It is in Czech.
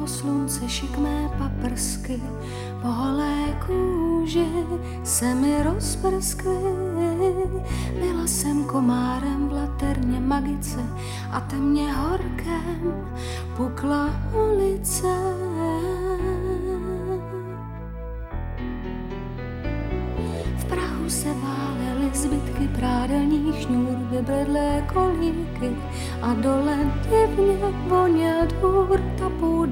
slunce šikmé paprsky, po holé kůži se mi rozprskly. Byla jsem komárem v laterně magice a temně horkém pukla ulice. V prahu se válely zbytky prádelních šňůr, vybledlé kolíky a dole divně voněl dvůr. Ta půda